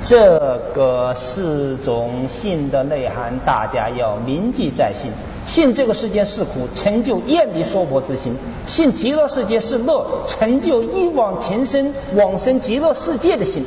这个4种信的内涵，大家要铭记在心。信这个世间是苦，成就厌离娑婆之心；信极乐世界是乐，成就一往情深往生极乐世界的心。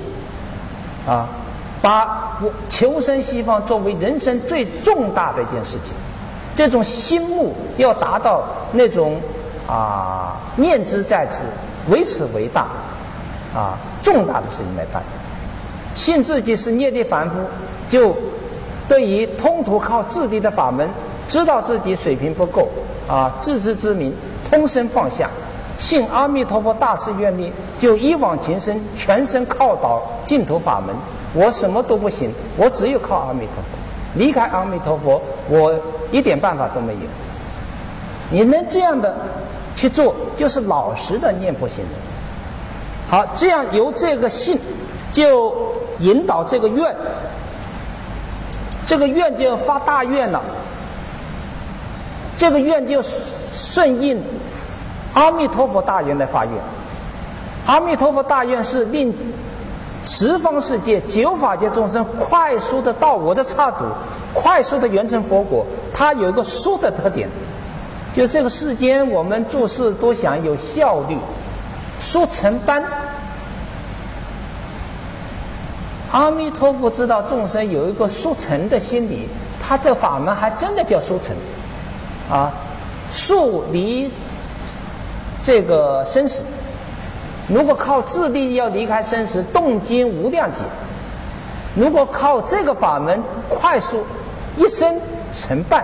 把求生西方作为人生最重大的一件事情，这种心目要达到那种念之在之，为此为大重大的事情来办。信自己是业力凡夫，就对于通途靠自力的法门，知道自己水平不够自知之明，通身放下。信阿弥陀佛大誓愿力，就一往情深，全身靠倒净土法门。我什么都不行，我只有靠阿弥陀佛。离开阿弥陀佛，我一点办法都没有。你能这样的去做，就是老实的念佛行人。好，这样由这个信就引导这个愿，这个愿就发大愿了，这个愿就顺应阿弥陀佛大愿来发愿。阿弥陀佛大愿是令十方世界9法界众生快速的到我的刹土，快速的圆成佛果。它有一个速的特点，就这个世间我们做事都想有效率，速成班。阿弥陀佛知道众生有一个速成的心理，他这法门还真的叫速成速离这个生死。如果靠自力要离开生死，动经无量劫；如果靠这个法门，快速一生成办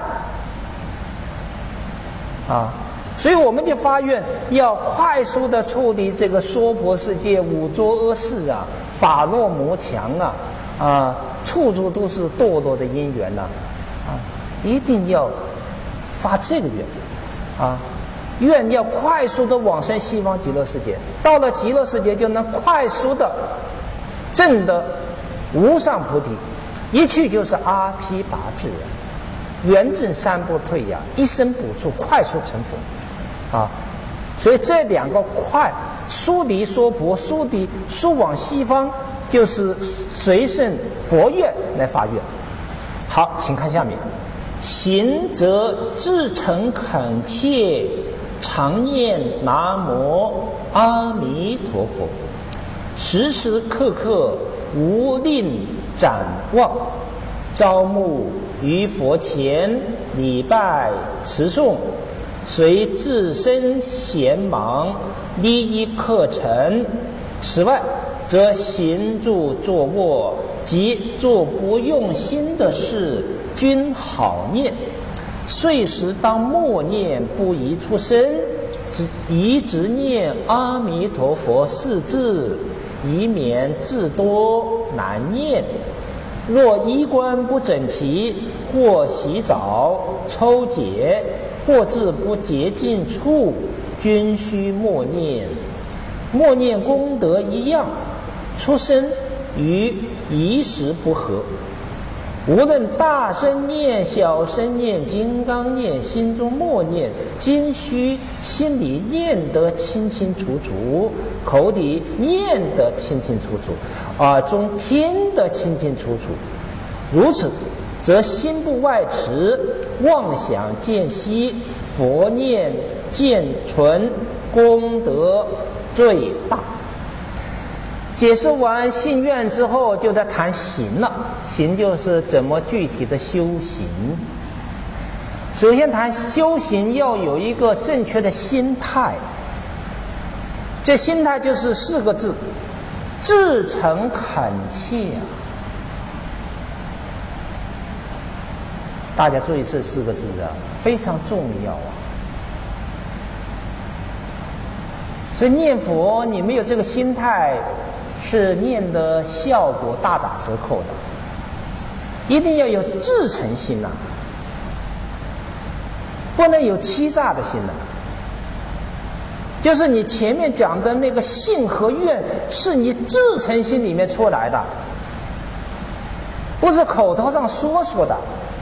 所以我们就发愿要快速的处理这个娑婆世界五浊恶世法弱魔强处处都是堕落的因缘一定要发这个愿愿要快速的往生西方极乐世界，到了极乐世界就能快速的证得无上菩提，一去就是阿毗跋致圆证三不退一生补处，快速成佛所以这两个快，疏离娑婆，疏往西方，就是随顺佛愿来发愿。好，请看下面，行则至诚恳切，常念南无阿弥陀佛，时时刻刻无令展望，朝暮于佛前礼拜持诵，随自身闲忙利益课程。此外，则行住坐卧及做不用心的事，均好念。岁时当默念，不宜出声，宜直念阿弥陀佛4字，以免字多难念。若衣冠不整齐，或洗澡抽解，或至不洁净处，均须默念。默念功德一样，出声与仪时不合。无论大声念、小声念、金刚念、心中默念，均须心里念得清清楚楚，口里念得清清楚楚，耳中听得清清楚楚。如此，则心不外驰，妄想渐息，佛念渐存，功德最大。解释完信愿之后，就在谈行了。行就是怎么具体的修行。首先谈修行要有一个正确的心态，这心态就是4个字：至诚恳切大家注意这4个字非常重要所以念佛你没有这个心态，是念的效果大打折扣的。一定要有至诚心不能有欺诈的心就是你前面讲的那个信和愿，是你至诚心里面出来的，不是口头上说的。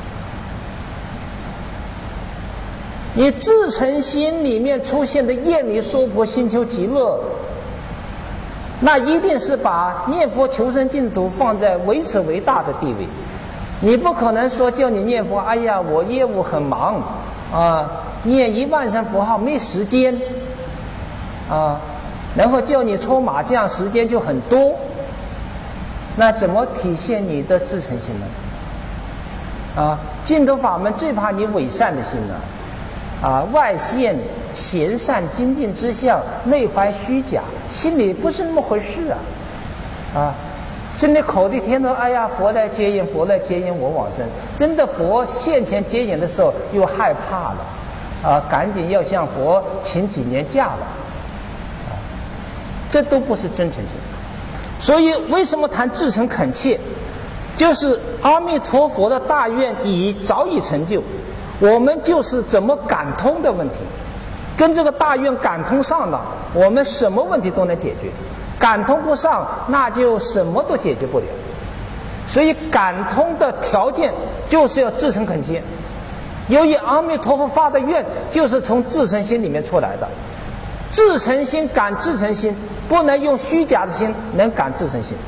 你至诚心里面出现的厌离娑婆，心求极乐， 那一定是把念佛求生净土放在为此为大的地位。你不可能说叫你念佛，哎呀，我业务很忙啊，念10000声佛号没时间啊，然后叫你搓麻将时间就很多，那怎么体现你的至诚心呢？啊，净土法门最怕你伪善的心了，啊，外现贤善精进之相，内怀虚假，心里不是那么回事啊，真的口里听到哎呀佛来接引，佛来接引我往生，真的佛现前接引的时候又害怕了，啊，赶紧要向佛请几年假了，啊，这都不是真诚心。所以为什么谈至诚恳切，就是阿弥陀佛的大愿早已成就，我们就是怎么感通的问题。跟这个大愿感通上了，我们什么问题都能解决；感通不上，那就什么都解决不了。所以感通的条件就是要至诚恳切。由于阿弥陀佛发的愿就是从至诚心里面出来的，至诚心感至诚心，不能用虚假的心能感至诚心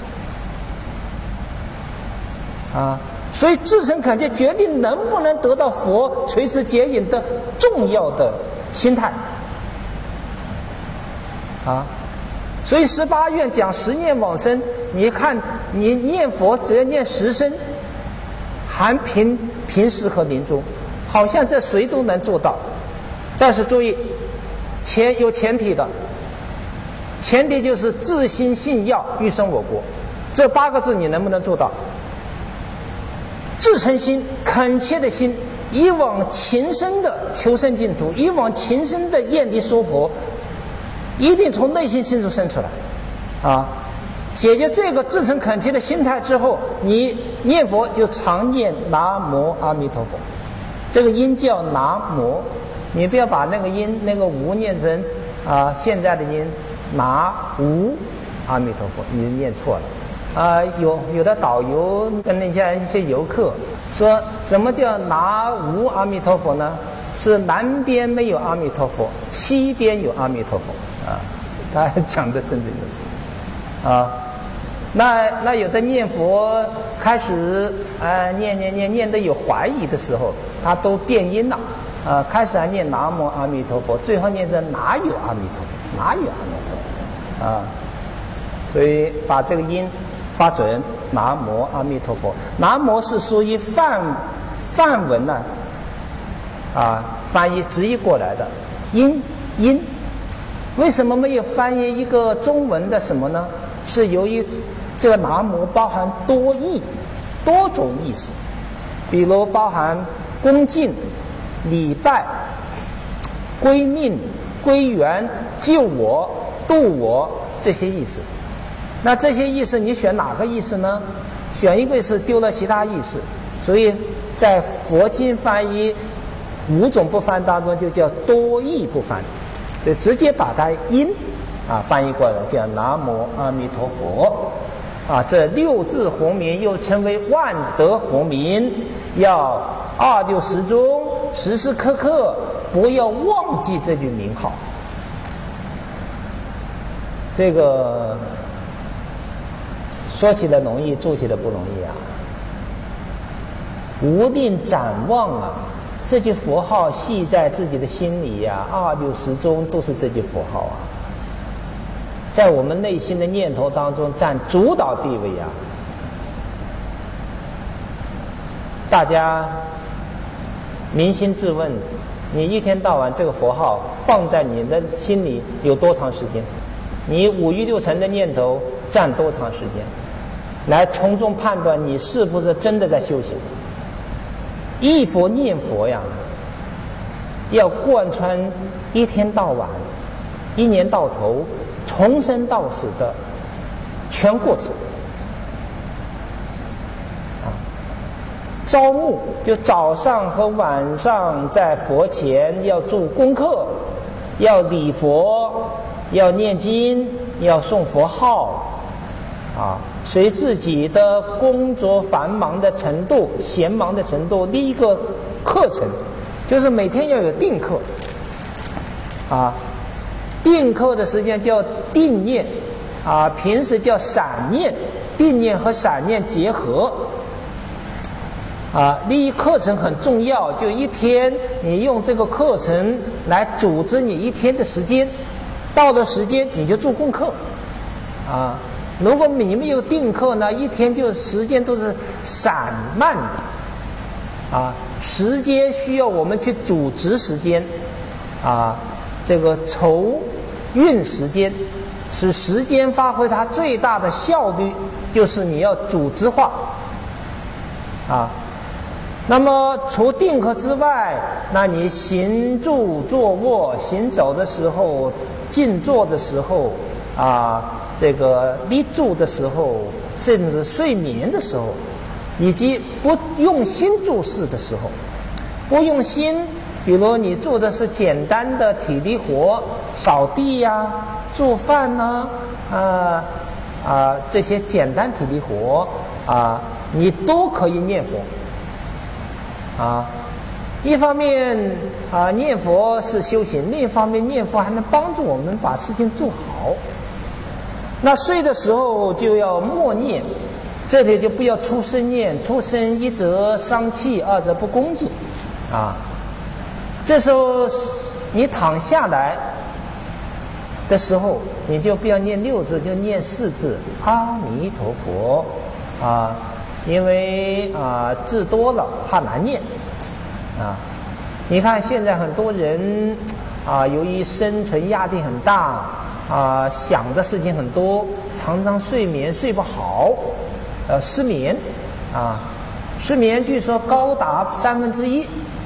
啊。所以至诚恳切决定能不能得到佛垂慈接引的重要的心态啊。所以18愿讲10念往生，你看你念佛只要念10声，含平时和临终，好像这谁都能做到。但是注意，有前提的，前提就是自心信要欲生我国，这8个字你能不能做到？至诚心恳切的心，以往情深的求生净土，以往情深的愿力说佛，一定从内心深处生出来啊。解决这个至诚恳切的心态之后，你念佛就常念南无阿弥陀佛，这个音叫南无，你不要把那个音那个无念成现在的音南无阿弥陀佛，你念错了。有的导游跟那些游客说，什么叫南无阿弥陀佛呢？是南边没有阿弥陀佛，西边有阿弥陀佛啊。他讲的真正就是啊。那有的念佛开始念的有怀疑的时候，他都变音了开始还念南无阿弥陀佛，最后念成哪有阿弥陀佛，哪有阿弥陀佛啊。所以把这个音发准，南无阿弥陀佛。南无是属于梵文呢翻译直译过来的音。为什么没有翻译一个中文的什么呢？是由于这个南无包含多义，多种意思，比如包含恭敬、礼拜、归命、归元、救我、度我这些意思。那这些意思你选哪个意思呢？选一个是丢了其他意思，所以在佛经翻译5种不翻当中就叫多义不翻，就直接把它音翻译过来叫南无阿弥陀佛这6字洪名又称为万德洪名，要26时中时时刻刻不要忘记这句名号。这个说起来容易，做起来不容易无定展望这句佛号系在自己的心里26时中都是这句佛号在我们内心的念头当中占主导地位大家扪心自问，你一天到晚这个佛号放在你的心里有多长时间？你5欲6尘的念头占多长时间？来从中判断你是不是真的在修行。忆佛念佛要贯穿一天到晚、一年到头、从生到死的全过程朝暮就早上和晚上在佛前要做功课，要礼佛，要念经，要诵佛号随自己的工作繁忙的程度、闲忙的程度立一个课程，就是每天要有定课定课的时间叫定念平时叫散念，定念和散念结合。立课程很重要，就一天你用这个课程来组织你一天的时间，到了时间你就做功课。如果你没有定课呢，一天就时间都是散漫的。时间需要我们去组织时间，这个筹运时间，使时间发挥它最大的效率，就是你要组织化。那么除定课之外，那你行住坐卧、行走的时候、静坐的时候，这个立住的时候，甚至睡眠的时候，以及不用心做事的时候，不用心，比如你做的是简单的体力活，扫地呀、做饭呐，这些简单体力活你都可以念佛。一方面念佛是修行，另一方面念佛还能帮助我们把事情做好。那睡的时候就要默念，这里就不要出声念，出声一则伤气，二则不恭敬。这时候你躺下来的时候，你就不要念6字，就念4字阿弥陀佛。因为字多了怕难念。你看现在很多人由于生存压力很大，想的事情很多，常常睡眠睡不好，失眠。失眠据说高达1/3。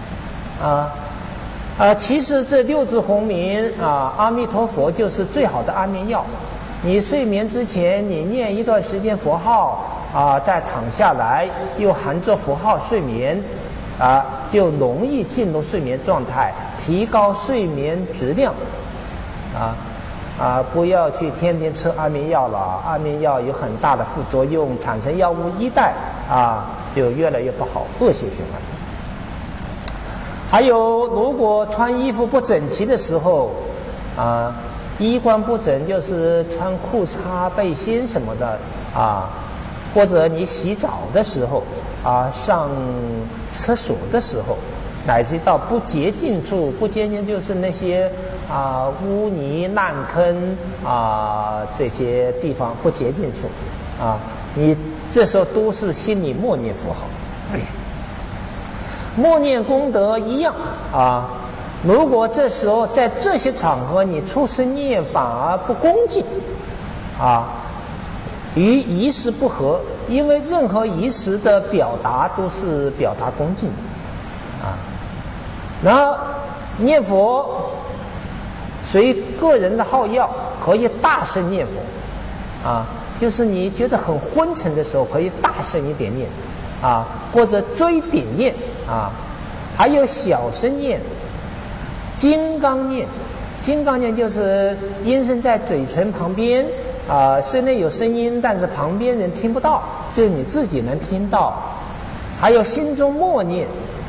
其实这6字洪名阿弥陀佛就是最好的安眠药。你睡眠之前你念一段时间佛号再躺下来，又含着佛号睡眠，就容易进入睡眠状态，提高睡眠质量。不要去天天吃安眠药了，安眠药有很大的副作用，产生药物依赖，就越来越不好，恶性循环。还有，如果穿衣服不整齐的时候，衣冠不整就是穿裤衩、背心什么的或者你洗澡的时候上厕所的时候，乃至到不洁净处，不洁净就是那些污泥烂坑这些地方不洁净处你这时候都是心里默念佛号。默念功德一样如果这时候在这些场合你出声念反而不恭敬与仪式不合，因为任何仪式的表达都是表达恭敬的然后念佛随个人的好要，可以大声念佛就是你觉得很昏沉的时候，可以大声一点念或者追顶念还有小声念、金刚念。金刚念就是音声在嘴唇旁边虽然有声音，但是旁边人听不到，只有你自己能听到。还有心中默念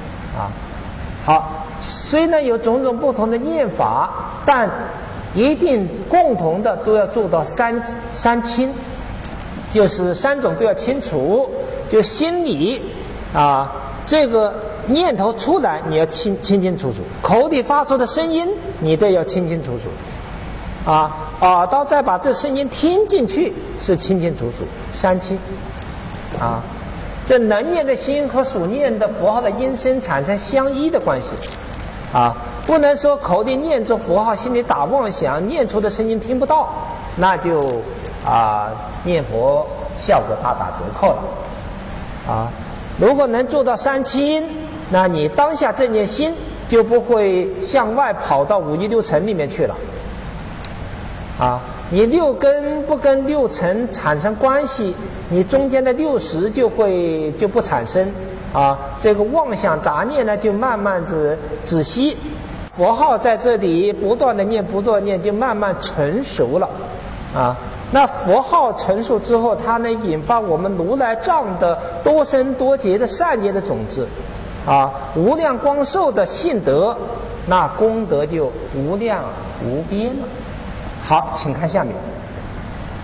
好，虽然有种种不同的念法，但一定共同的都要做到三清，就是3种都要清楚。就心里这个念头出来你要清清楚楚，口里发出的声音你都要清清楚楚耳朵再把这声音听进去是清清楚楚，3清这能念的心和所念的佛号的音声产生相依的关系不能说口里念着佛号，心里打妄想，念出的声音听不到，那就念佛效果大打折扣了如果能做到3清，那你当下这念心就不会向外跑到五欲六尘里面去了你6根不跟6尘产生关系，你中间的60就不产生这个妄想杂念呢就慢慢止息，佛号在这里不断的念不断的念，就慢慢成熟了那佛号成熟之后，它能引发我们如来藏的多生多劫的善业的种子无量光寿的信德，那功德就无量无边了。好，请看下面。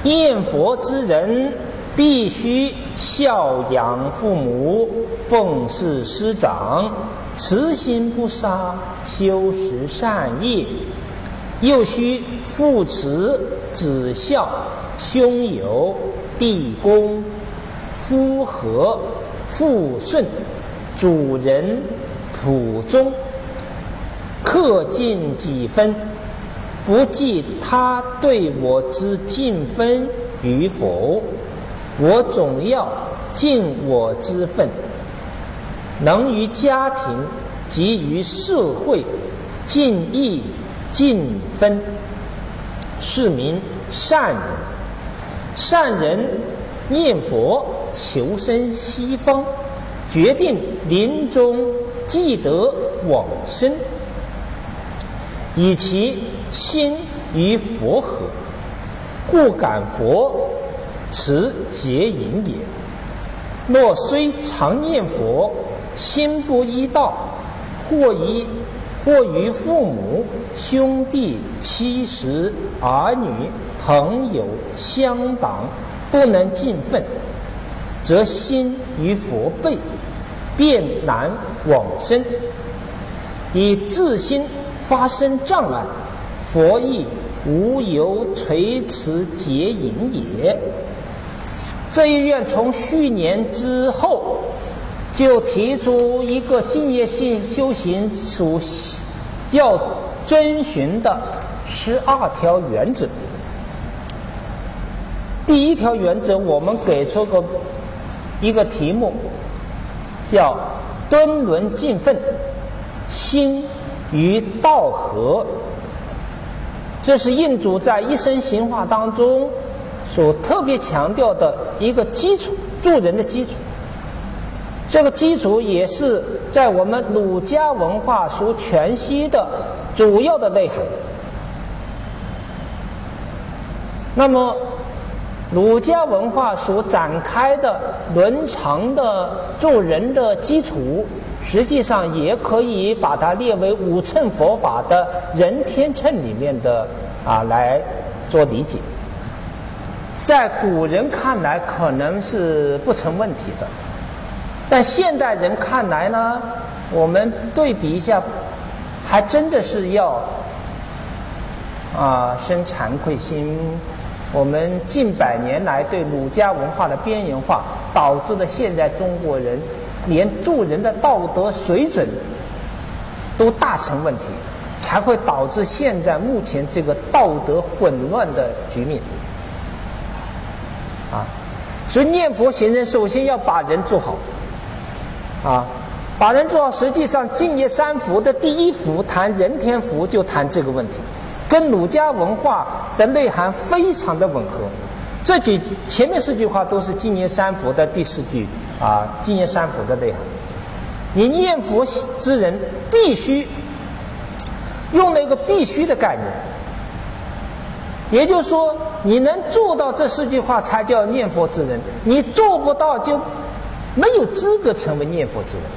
念佛之人必须孝养父母，奉事师长，慈心不杀，修持善业，又须父慈子孝，兄友弟恭，夫和父顺，主人仆忠，恪尽己分，不计他对我之尽分与否，我总要尽我之分，能于家庭及于社会尽义尽分，是名善人。善人念佛求生西方，决定临终即得往生，以其心与佛合，故感佛持结引也。若虽常念佛，心不依道，或于父母、兄弟、妻室、儿女、朋友、乡党不能尽分，则心于佛背，便难往生，以自心发生障碍，佛亦无由垂慈结引也。这一院从去年之后就提出一个净业性修行所要遵循的12条原则。第一条原则，我们给出一个题目，叫敦伦尽分，心与道合。这是印祖在一生行化当中所特别强调的一个基础，助人的基础。这个基础也是在我们儒家文化所诠析的主要的内涵。那么儒家文化所展开的伦常的助人的基础，实际上也可以把它列为五乘佛法的人天乘里面的来做理解。在古人看来可能是不成问题的，但现代人看来呢，我们对比一下，还真的是要生惭愧心。我们近百年来对儒家文化的边缘化，导致了现在中国人连助人的道德水准都大成问题，才会导致现在目前这个道德混乱的局面。所以念佛行人首先要把人做好，把人做好。实际上净业三福的第一福谈人天福，就谈这个问题，跟儒家文化的内涵非常的吻合。前面4句话都是净业三福的第4句净业三福的内涵。你念佛之人必须用了一个必须的概念，也就是说你能做到这4句话才叫念佛之人，你做不到就没有资格成为念佛之人。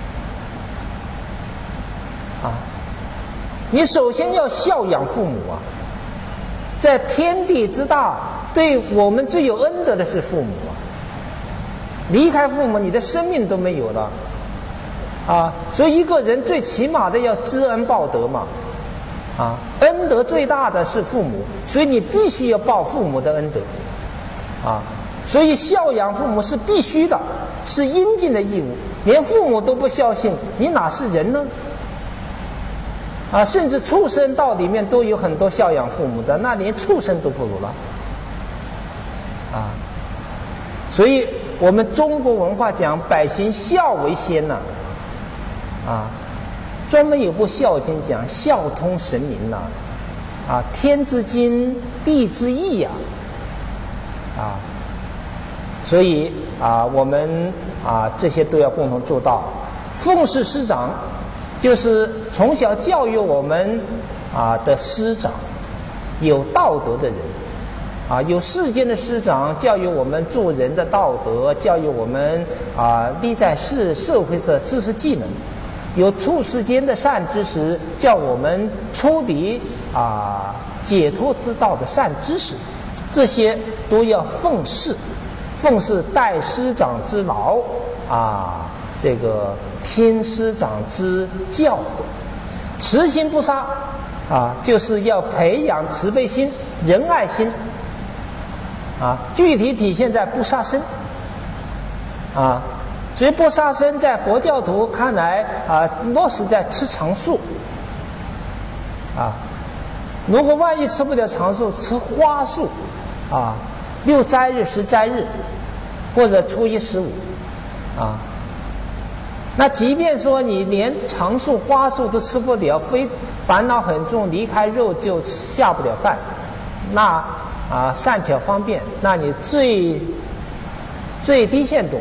你首先要孝养父母在天地之大，对我们最有恩德的是父母离开父母，你的生命都没有了所以一个人最起码的要知恩报德嘛恩德最大的是父母，所以你必须要报父母的恩德所以孝养父母是必须的，是应尽的义务。连父母都不孝敬，你哪是人呢？甚至畜生道里面都有很多孝养父母的，那连畜生都不如了所以我们中国文化讲百行孝为先专门有部孝经讲孝通神明天之经，地之义所以我们这些都要共同做到。奉事师长就是从小教育我们的师长，有道德的人有世间的师长教育我们做人的道德，教育我们立在社会的知识技能，有处世间的善知识教我们出离解脱之道的善知识。 这些都要奉事，奉事代师长之劳啊，这个听师长之教诲，慈心不杀啊，就是要培养慈悲心、仁爱心啊，具体体现在不杀生啊。所以不杀生在佛教徒看来啊，落实在吃长素啊。如果万一吃不了长素，吃花素啊，6斋日、10斋日，或者初一、15啊。那即便说你连长素、花素都吃不了，非烦恼很重，离开肉就下不了饭，那啊善巧方便，那你最低限度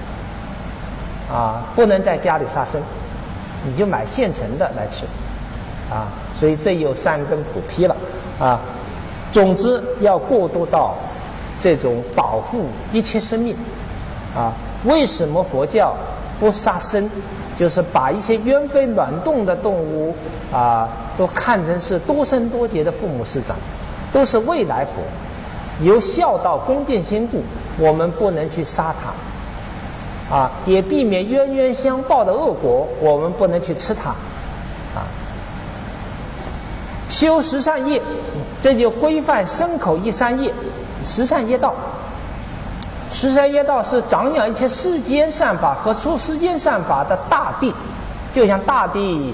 啊，不能在家里杀生，你就买现成的来吃啊。所以这有三根普披了啊。总之要过渡到这种保护一切生命啊。为什么佛教不杀生？就是把一些冤飞卵动的动物啊，都看成是多生多劫的父母师长，都是未来佛，由孝道恭敬心故，我们不能去杀它啊，也避免冤冤相报的恶果，我们不能去吃它啊。修十善业，这就规范身口意三业，十善业道。十善业道是长养一切世间善法和出世间善法的大地，就像大地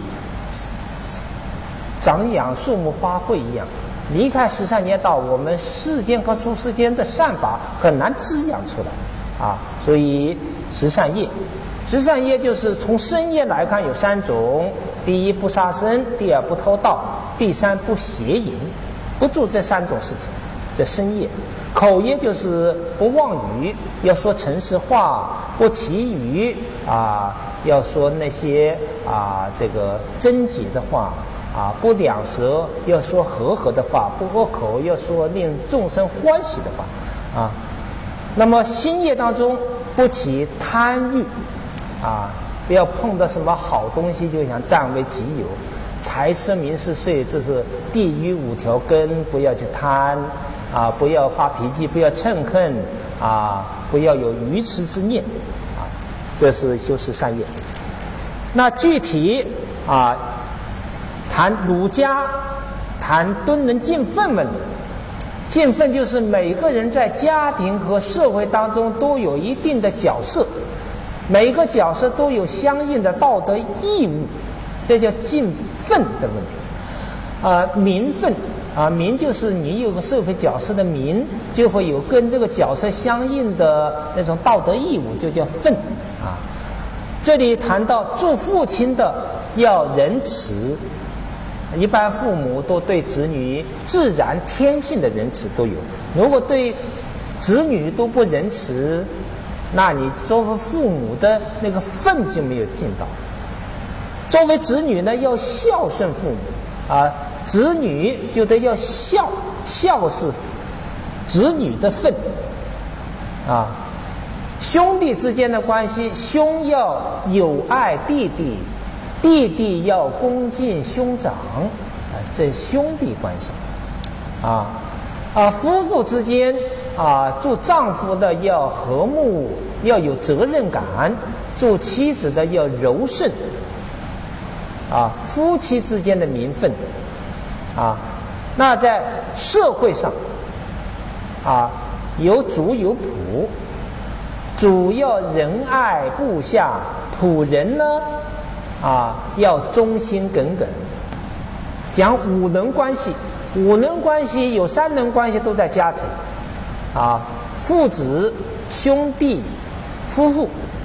长养树木花卉一样。离开十善业道，我们世间和出世间的善法很难滋养出来啊。所以十善业，十善业就是从身业来看有3种：第一不杀生，第二不偷盗，第三不邪淫，不做这3种事情，这身业。口业就是不妄语，要说诚实话，不绮语啊，要说那些啊这个贞洁的话啊，不两舌，要说和合的话，不恶口，要说令众生欢喜的话啊。那么心业当中不起贪欲啊，不要碰到什么好东西就想占为己有，财色名食睡，这是地狱5条根，不要去贪啊，不要发脾气，不要嗔恨啊，不要有愚痴之念啊，这是修十善业。那具体啊，谈儒家谈敦伦敬分问题。敬分就是每个人在家庭和社会当中都有一定的角色，每个角色都有相应的道德义务，这叫敬分的问题。名分啊，名就是你有个社会角色的名，就会有跟这个角色相应的那种道德义务，就叫分啊。这里谈到做父亲的要仁慈，一般父母都对子女自然天性的仁慈都有，如果对子女都不仁慈，那你作为父母的那个分就没有尽到。作为子女呢，要孝顺父母啊，子女就得要孝，孝是子女的分啊。兄弟之间的关系，兄要友爱弟弟，弟弟要恭敬兄长啊，这兄弟关系夫妇之间啊，做丈夫的要和睦，要有责任感，做妻子的要柔顺啊，夫妻之间的名分啊。那在社会上啊，有主有仆，主要仁爱部下，仆人呢要忠心耿耿。讲五伦关系，五伦关系有3伦关系都在家庭父子、兄弟、夫妇，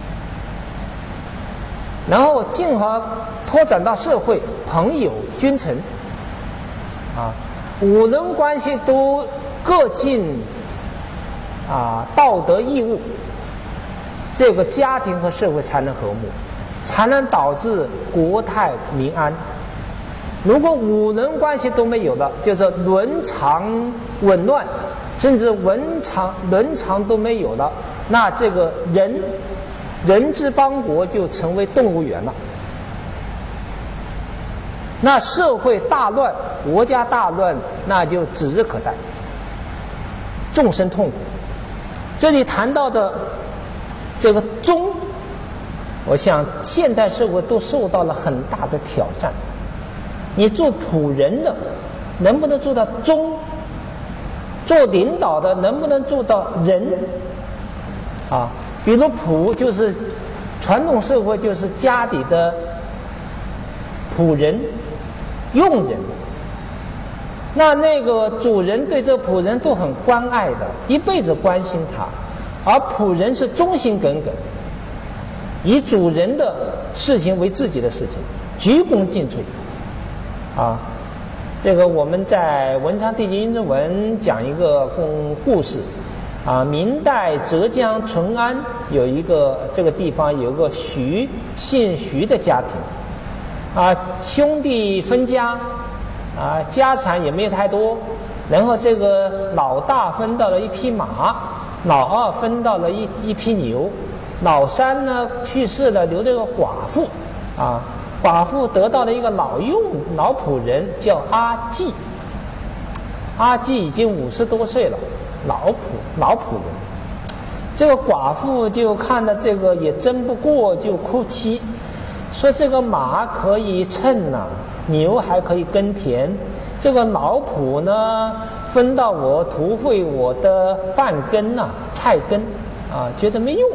然后进而拓展到社会、朋友、君臣五伦关系都各尽道德义务，这个家庭和社会才能和睦，才能导致国泰民安。如果五伦关系都没有了，就是伦常紊乱，甚至伦常都没有了，那这个人之邦国就成为动物园了。那社会大乱，国家大乱，那就指日可待。 众生痛苦。这里谈到的这个忠，我想现代社会都受到了很大的挑战。你做仆人的能不能做到忠？做领导的能不能做到仁？啊，比如仆就是传统社会就是家里的仆人、佣人。那个主人对这个仆人都很关爱的，一辈子关心他，而仆人是忠心耿耿，以主人的事情为自己的事情，鞠躬尽瘁。啊，这个我们在文昌帝君阴之文讲一个故事。啊，明代浙江淳安有一个这个地方有个姓徐的家庭。啊，兄弟分家。啊，家产也没有太多，然后这个老大分到了一匹马，老二分到了一匹牛，老三呢去世了，留了一个寡妇。啊，寡妇得到了一个老仆人叫阿季。阿季已经50多岁了，老仆人。这个寡妇就看到这个也争不过，就哭泣，说这个马可以称呐。牛还可以耕田，这个老仆呢分到我图费我的饭羹呐、菜羹啊，觉得没用。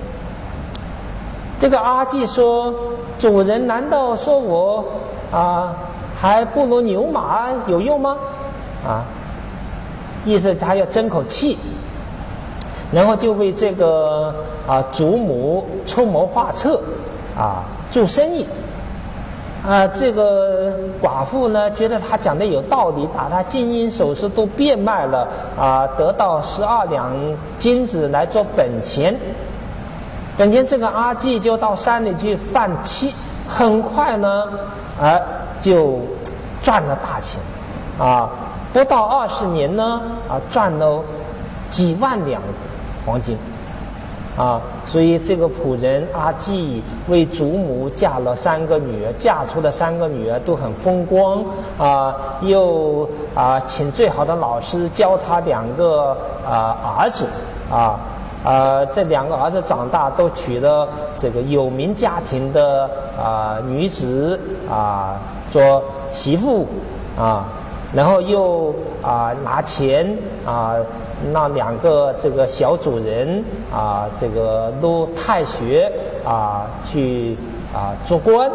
这个阿季说：“主人难道说我还不如牛马有用吗？”啊，意思他要争口气，然后就为这个祖母出谋划策做生意。这个寡妇呢，觉得他讲的有道理，把他金银首饰都变卖了，得到12两金子来做本钱。这个阿季就到山里去贩妻，很快呢，就赚了大钱，不到20年呢，赚了几万两黄金。所以这个仆人阿季为祖母嫁了3个女儿，嫁出的3个女儿都很风光，又请最好的老师教他2个儿子，这2个儿子长大都娶了这个有名家庭的女子做媳妇然后又拿钱那2个这个小主人这个入太学去做官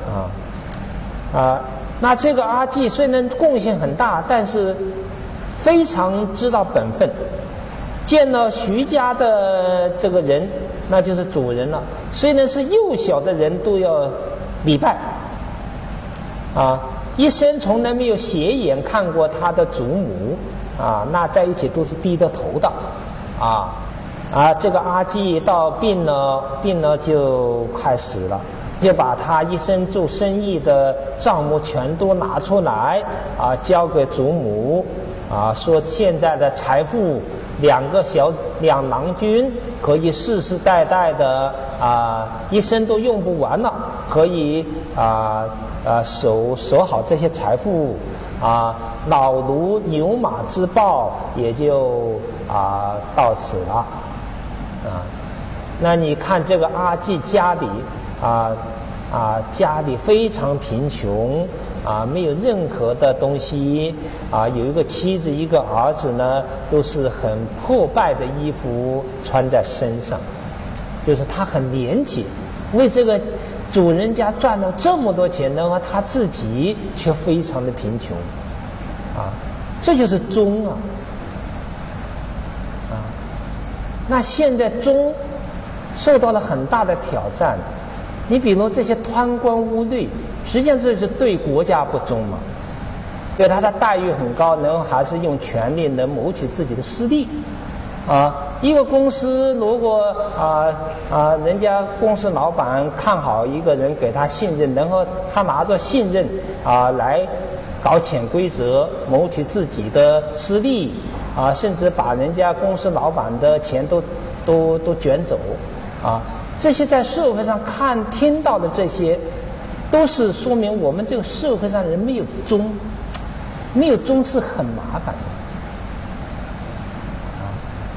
那这个阿季虽然贡献很大，但是非常知道本分。见了徐家的这个人，那就是主人了。虽然是幼小的人，都要礼拜一生从来没有斜眼看过他的祖母那在一起都是低着头的这个阿季到病了就快死了，就把他一生做生意的账目全都拿出来交给祖母说现在的财富2郎君可以世世代代的一生都用不完了，可以守好这些财富老如牛马之报也就到此了那你看这个阿季家里家里非常贫穷没有任何的东西有一个妻子一个儿子呢都是很破败的衣服穿在身上，就是他很廉洁，为这个主人家赚了这么多钱，然后他自己却非常的贫穷这就是忠那现在忠受到了很大的挑战。你比如这些贪官污吏，实际上这是对国家不忠嘛，对他的待遇很高，然后还是用权力能谋取自己的私利一个公司如果人家公司老板看好一个人，给他信任，然后他拿着信任来搞潜规则，谋取自己的私利甚至把人家公司老板的钱都卷走这些在社会上听到的这些，都是说明我们这个社会上人没有忠，没有忠是很麻烦的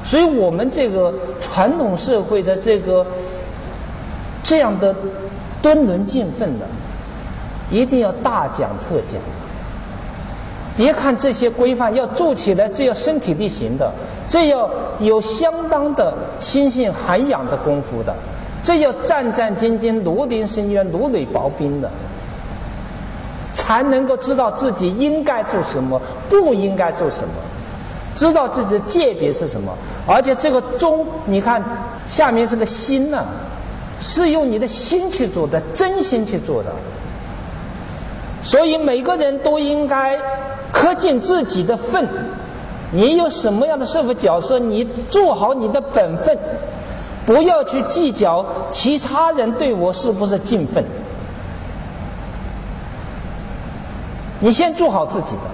所以我们这个传统社会的这样的敦伦敬分的，一定要大讲特讲。别看这些规范要做起来，这要身体力行的，这要有相当的心性涵养的功夫的，这要战战兢兢、如临深渊、如履薄冰的，才能够知道自己应该做什么，不应该做什么，知道自己的界别是什么。而且这个忠，你看下面这个心呢，是用你的心去做的，真心去做的。所以每个人都应该恪尽自己的分，你有什么样的社会角色，你做好你的本分，不要去计较其他人对我是不是尽分。你先做好自己的，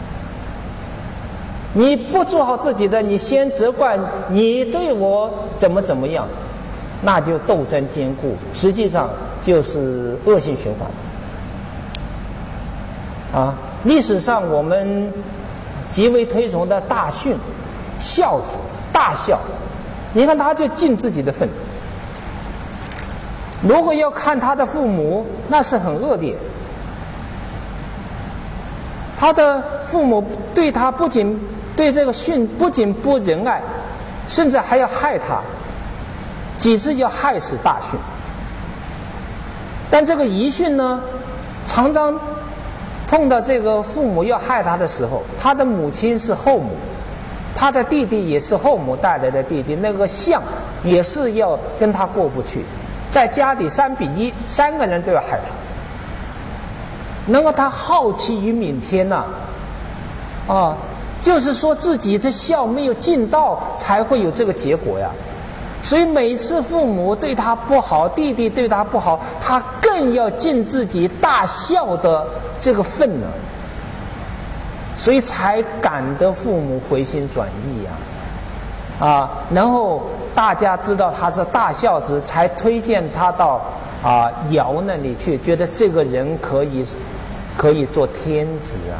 你不做好自己的，你先责怪你对我怎么样，那就斗争坚固，实际上就是恶性循环。历史上我们极为推崇的大训、孝子、大孝，你看他就尽自己的分。如果要看他的父母，那是很恶劣。他的父母对他对这个训不仅不仁爱，甚至还要害他，几次要害死大训。但这个遗训呢，常常碰到这个父母要害他的时候，他的母亲是后母，他的弟弟也是后母带来的弟弟，那个相也是要跟他过不去，在家里3比1，三个人都要害他。那么他好奇于悯天呐，就是说自己的孝没有尽到，才会有这个结果呀。所以每次父母对他不好，弟弟对他不好，他更要尽自己大孝的这个分呢，所以才感得父母回心转意呀。然后大家知道他是大孝子，才推荐他到尧那里去，觉得这个人可以做天子啊。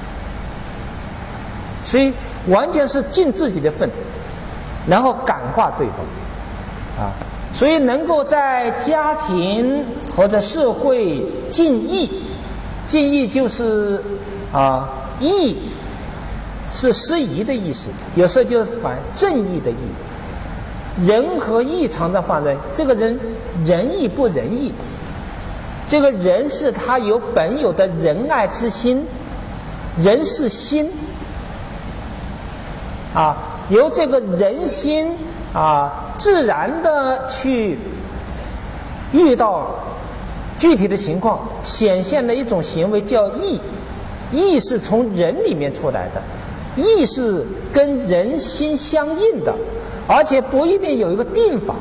所以完全是尽自己的分，然后感化对方。所以能够在家庭或者社会尽义，尽义就是义是师夷的意思，有时候就是反正义的义。仁和义常常放在这个人仁义不仁义，这个人是他有本有的仁爱之心，人是心由这个人心自然的去遇到具体的情况，显现了一种行为叫义。义是从人里面出来的，义是跟人心相应的，而且不一定有一个定法，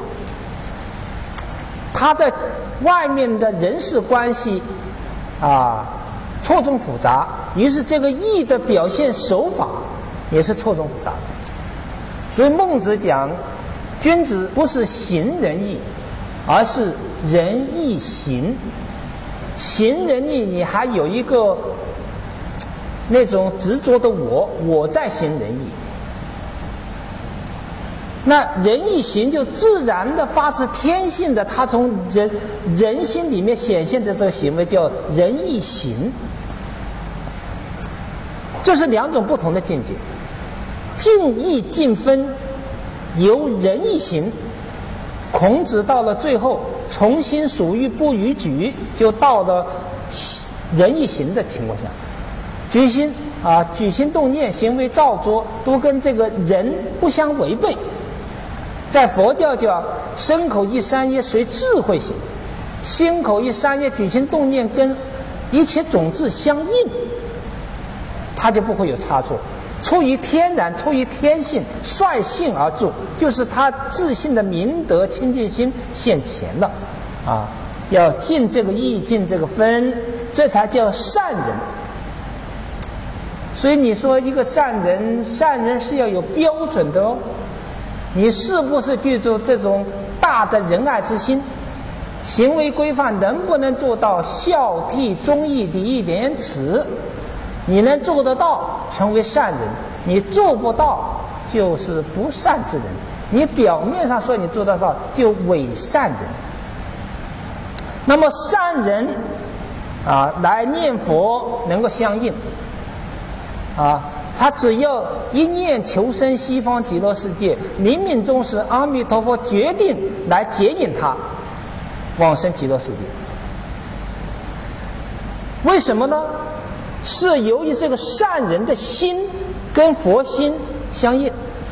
它的外面的人事关系错综复杂，于是这个义的表现手法也是错综复杂的。所以孟子讲，君子不是行仁义，而是仁义行。行仁义，你还有一个那种执着的我在行仁义，那仁义行就自然的发自天性的，它从人心里面显现的这个行为叫仁义行。这是2种不同的境界，尽义尽分由仁义行。孔子到了最后从心所欲不逾矩，就到了仁义行的情况下，举心动念行为造作都跟这个人不相违背。在佛教叫身口意三业随智慧行，心口意三业举心动念跟一切种子相应，它就不会有差错，出于天然，出于天性，率性而做，就是他自信的明德清净心现前了要尽这个义，尽这个分，这才叫善人。所以你说一个善人是要有标准的哦，你是不是具足这种大的仁爱之心？行为规范能不能做到孝悌忠义礼义廉耻？你能做得到，成为善人；你做不到， 就是不善之人。你表面上说你做得到，就伪善人。那么善人来念佛能够相应他只要一念求生西方极乐世界，临命终时阿弥陀佛决定来接引他往生极乐世界。为什么呢？是由于这个善人的心跟佛心相应。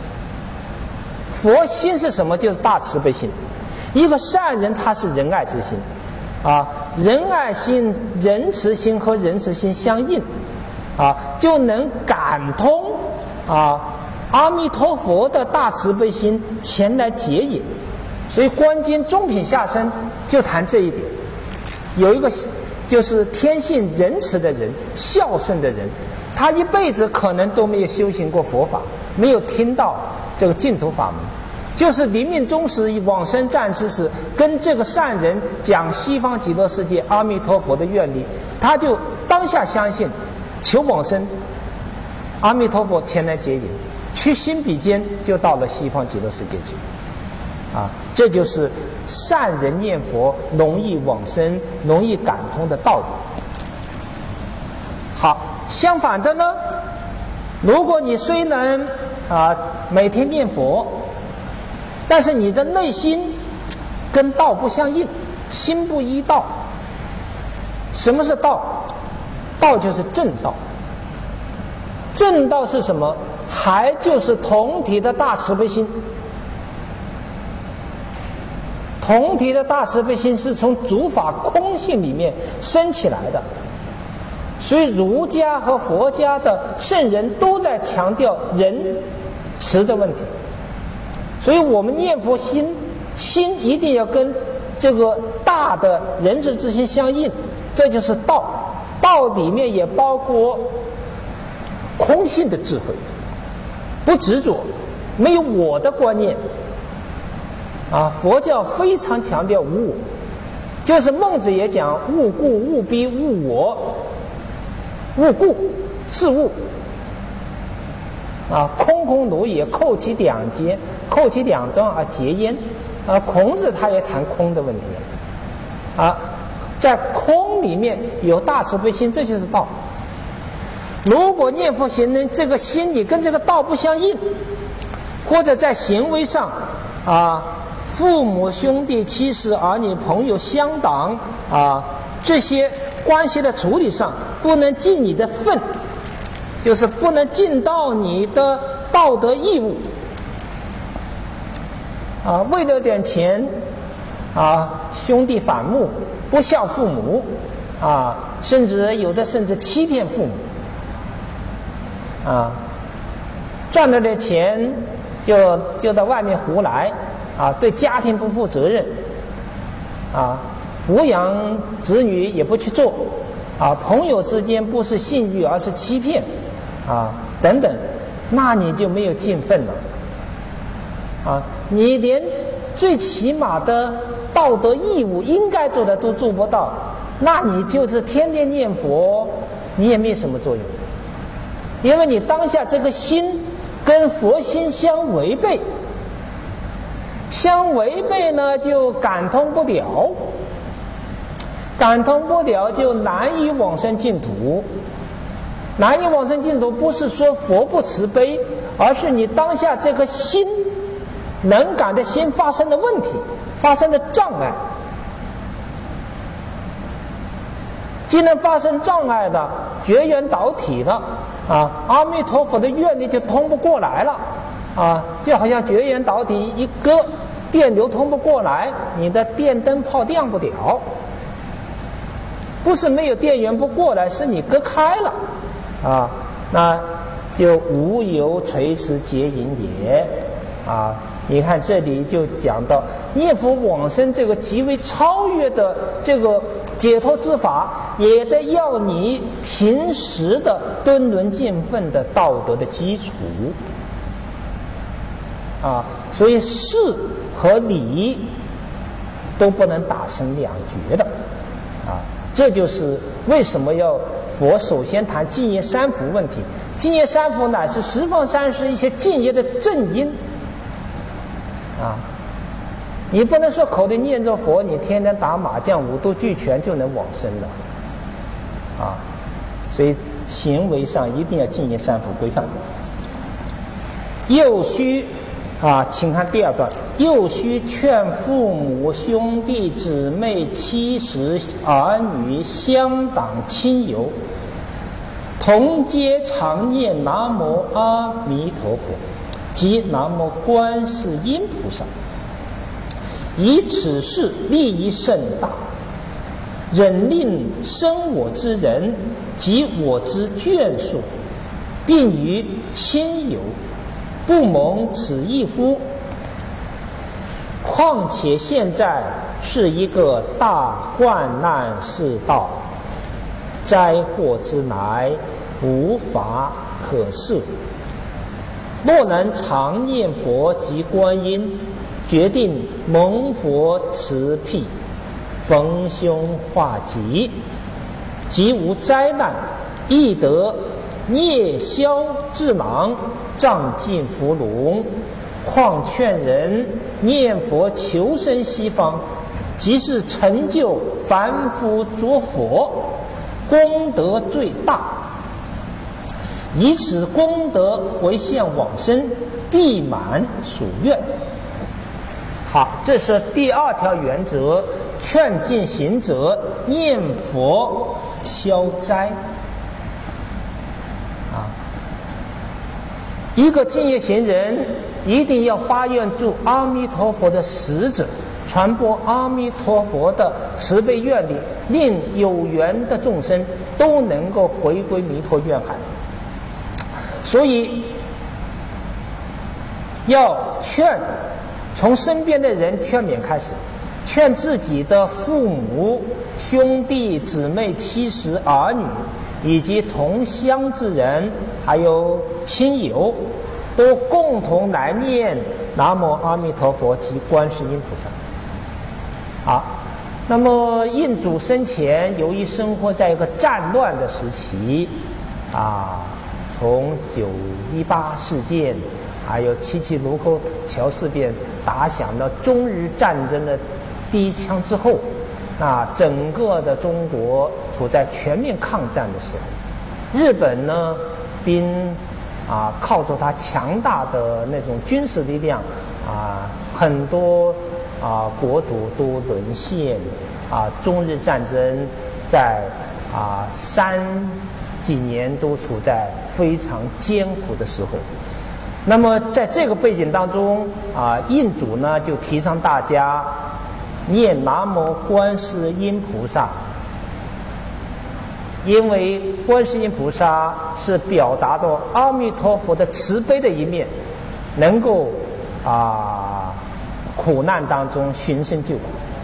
佛心是什么？就是大慈悲心。一个善人他是仁爱之心仁爱心、仁慈心和仁慈心相应就能感通阿弥陀佛的大慈悲心前来接引。所以观经中品下生就谈这一点。有一个就是天性仁慈的人、孝顺的人，他一辈子可能都没有修行过佛法，没有听到这个净土法门，就是临命终时往生暂时时跟这个善人讲西方极乐世界阿弥陀佛的愿力，他就当下相信，求往生，阿弥陀佛前来接引，去心比肩就到了西方极乐世界去这就是善人念佛容易往生、容易感通的道理。好，相反的呢，如果你虽能每天念佛，但是你的内心跟道不相应，心不依道。什么是道？道就是正道。正道是什么？还就是同体的大慈悲心。同体的大慈悲心是从诸法空性里面生起来的，所以儒家和佛家的圣人都在强调仁慈的问题。所以我们念佛心一定要跟这个大的仁慈之心相应，这就是道。道里面也包括空性的智慧，不执着，没有我的观念佛教非常强调无我，就是孟子也讲勿故勿逼勿我，勿故是物空空如也，扣其两截，扣其两端而结焉孔子他也谈空的问题在空里面有大慈悲心，这就是道。如果念佛行人这个心理跟这个道不相应，或者在行为上父母兄弟妻子儿女朋友乡党这些关系的处理上不能尽你的分，就是不能尽到你的道德义务为了点钱兄弟反目，不孝父母甚至有的甚至欺骗父母赚了点钱就到外面胡来对家庭不负责任抚养子女也不去做朋友之间不是信誉而是欺骗等等，那你就没有尽分了你连最起码的道德义务应该做的都做不到，那你就是天天念佛，你也没什么作用，因为你当下这个心跟佛心相违背，相违背呢就感通不了，感通不了就难以往生净土。难以往生净土不是说佛不慈悲，而是你当下这个心能感的心发生的问题，发生的障碍。既能发生障碍的，绝缘导体的阿弥陀佛的愿力就通不过来了就好像绝缘导体一割，电流通不过来，你的电灯泡亮不了。不是没有电源不过来，是你割开了那就无由垂直结引也你看这里就讲到念佛往生这个极为超越的这个解脱之法，也得要你平时的敦伦敬奋的道德的基础所以事和理都不能打成两绝的这就是为什么要佛首先谈净业三福问题， 净业三福乃是十方三世一些净业的正因啊。你不能说口里念着佛，你天天打麻将五度俱全就能往生的啊。所以行为上一定要净业三福规范。又须请看第二段，又须劝父母兄弟姊妹妻室儿女乡党亲友同皆常念南无阿弥陀佛及南无观世音菩萨，以此事利益甚大，忍令生我之人及我之眷属，并于亲友不蒙此一夫。况且现在是一个大患难世道，灾祸之来无法可赦。若能常念佛及观音，决定蒙佛慈庇，逢凶化吉，即无灾难，亦得孽消智囊，障尽伏龙。况劝人念佛求生西方，即是成就凡夫作佛，功德最大。以此功德回向往生，必满所愿。好，这是第二条原则，劝进行者念佛消灾。一个净业行人一定要发愿做阿弥陀佛的使者，传播阿弥陀佛的慈悲愿力，令有缘的众生都能够回归弥陀愿海。所以要劝，从身边的人劝勉开始，劝自己的父母兄弟姊妹妻室儿女以及同乡之人还有亲友，都共同来念南无阿弥陀佛及观世音菩萨。好，那么印祖生前由于生活在一个战乱的时期从918事件还有七七卢沟桥事变打响了中日战争的第一枪之后，那整个的中国处在全面抗战的时候，日本呢靠着它强大的那种军事力量很多国土都沦陷中日战争在3几年都处在非常艰苦的时候。那么在这个背景当中印祖呢就提倡大家念南无观世音菩萨，因为观世音菩萨是表达着阿弥陀佛的慈悲的一面，能够苦难当中寻声救苦。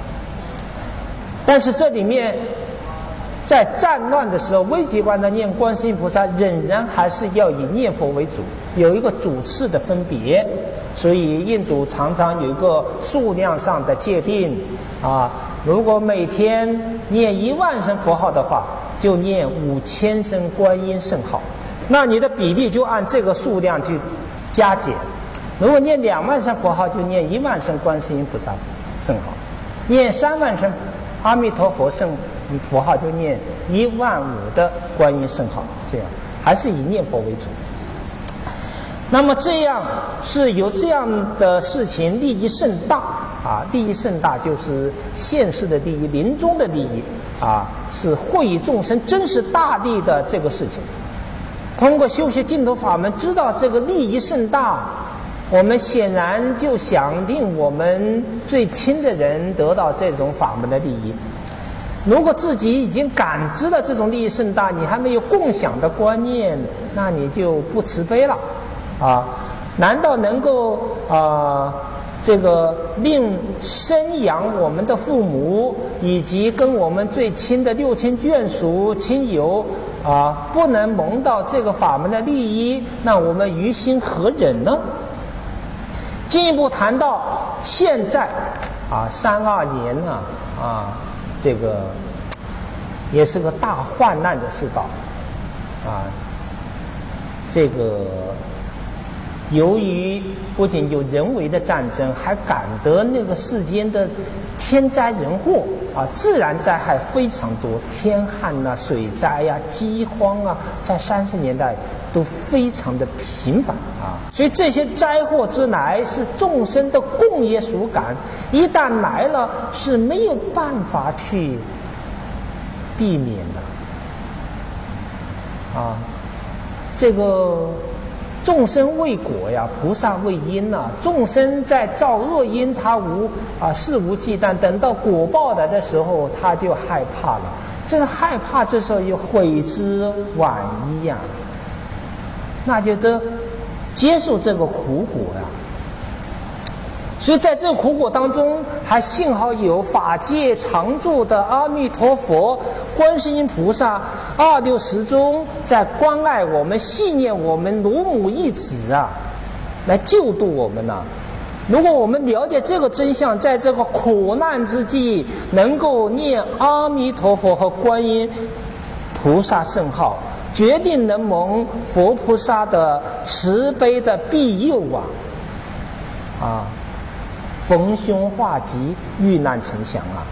但是这里面在战乱的时候，危急关头念观世音菩萨仍然还是要以念佛为主，有一个主次的分别。所以印度常常有一个数量上的界定如果每天念1万声佛号的话，就念5000声观音圣号，那你的比例就按这个数量去加减。如果念2万声佛号，就念1万声观世音菩萨圣号；念3万声阿弥陀佛圣佛号，就念15000的观音圣号。这样还是以念佛为主。那么这样是有这样的事情，利益甚大利益甚大就是现世的利益，临终的利益是惠与众生真实大利的这个事情。通过修学净土法门，知道这个利益甚大，我们显然就想令我们最亲的人得到这种法门的利益。如果自己已经感知了这种利益甚大，你还没有共享的观念，那你就不慈悲了难道能够这个令生养我们的父母以及跟我们最亲的6000眷属亲友不能蒙到这个法门的利益，那我们于心何忍呢？进一步谈到现在32年这个也是个大患难的世道这个由于不仅有人为的战争，还感得那个世间的天灾人祸啊，自然灾害非常多，天旱呐、水灾呀、饥荒啊，在30年代都非常的频繁啊。所以这些灾祸之来是众生的共业所感，一旦来了是没有办法去避免的啊。这个众生为果呀，菩萨为因呐。众生在造恶因，他肆无忌惮，等到果报来的时候，他就害怕了。这个害怕，这时候又悔之晚矣呀，那就得接受这个苦果呀。所以在这个苦果当中，还幸好有法界常住的阿弥陀佛、观世音菩萨、26时中在关爱我们、系念我们如母一子啊，来救度我们呐。如果我们了解这个真相，在这个苦难之际，能够念阿弥陀佛和观音菩萨圣号，决定能蒙佛菩萨的慈悲的庇佑啊！逢凶化吉，遇难成祥啊！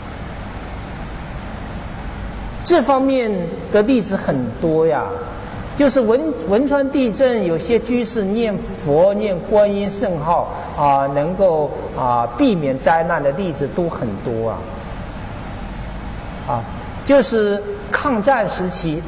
这方面的例子很多呀，就是汶川地震，有些居士念佛、念观音圣号啊，能够避免灾难的例子都很多啊。就是抗战时期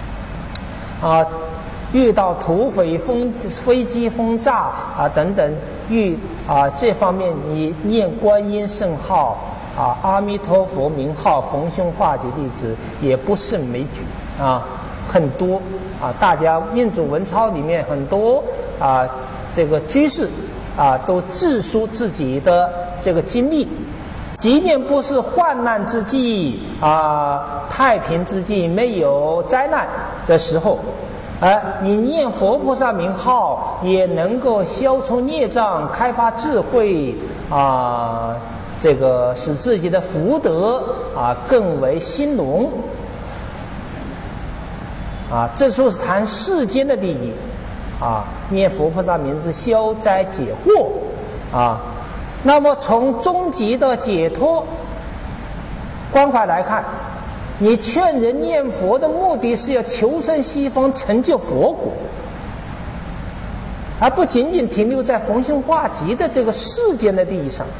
遇到土匪、飞机轰炸等等，这方面你念观音圣号阿弥陀佛名号，逢凶化吉例子也不胜枚举很多大家印祖文钞里面很多这个居士都自述自己的这个经历，即便不是患难之际太平之际，没有灾难的时候。你念佛菩萨名号，也能够消除孽障，开发智慧这个使自己的福德更为兴隆这就是谈世间的利益念佛菩萨名字消灾解惑那么从终极的解脱关怀来看，你劝人念佛的目的是要求生西方，成就佛果，而不仅仅停留在逢凶化吉的这个世间的利益上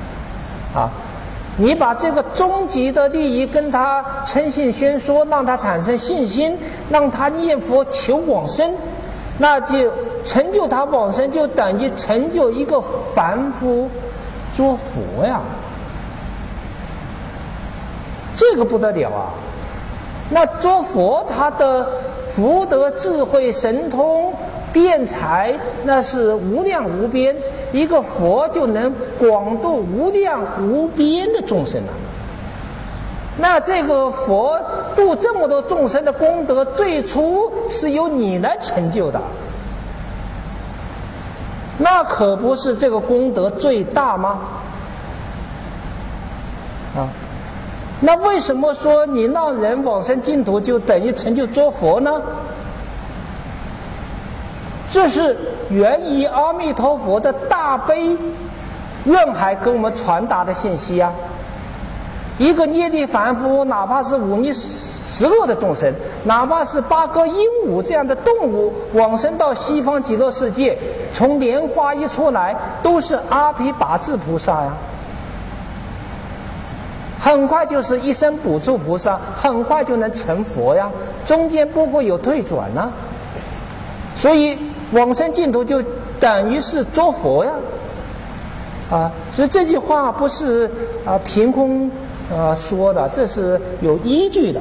你把这个终极的利益跟他称信宣说，让他产生信心，让他念佛求往生，那就成就他往生，就等于成就一个凡夫做佛呀。这个不得了那做佛他的福德智慧神通辩才那是无量无边，一个佛就能广度无量无边的众生那这个佛度这么多众生的功德，最初是由你来成就的，那可不是这个功德最大吗？那为什么说你让人往生净土就等于成就作佛呢？这是源于阿弥陀佛的大悲愿海给我们传达的信息一个业力凡夫，哪怕是忤逆十恶的众生，哪怕是八哥鹦鹉这样的动物往生到西方极乐世界，从莲花一出来都是阿毗跋致菩萨很快就是一生补处菩萨，很快就能成佛中间不会有退转所以往生净土就等于是作佛所以这句话不是凭空说的，这是有依据的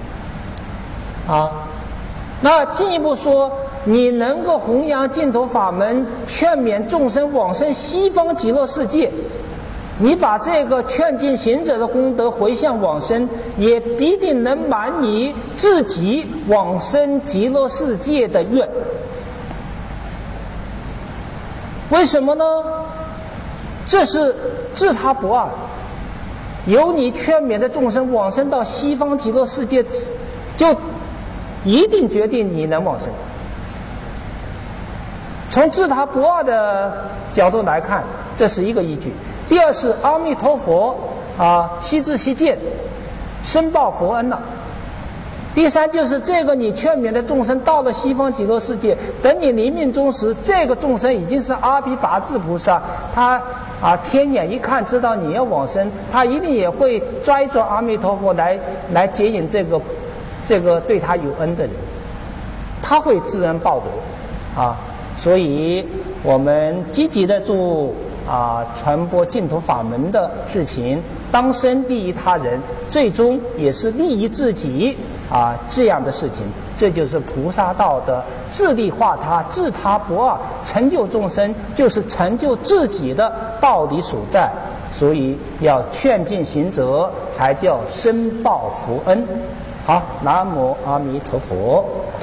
那进一步说，你能够弘扬净土法门，劝勉众生往生西方极乐世界，你把这个劝进行者的功德回向往生，也必定能满你自己往生极乐世界的愿。为什么呢？这是自他不二，由你劝勉的众生往生到西方极乐世界，就一定决定你能往生从自他不二的角度来看，这是一个依据。第二是阿弥陀佛悉知悉见，深报佛恩了。第三就是这个你劝勉的众生到了西方极乐世界，等你临命终时，这个众生已经是阿毗跋致菩萨，他天眼一看知道你要往生，他一定也会抓一抓阿弥陀佛来接引这个对他有恩的人，他会知恩报德所以我们积极的做传播净土法门的事情，当生利益他人，最终也是利益自己这样的事情，这就是菩萨道的自利化他、自他不二，成就众生就是成就自己的道理所在。所以要劝进行者，才叫深报佛恩。好，南无阿弥陀佛。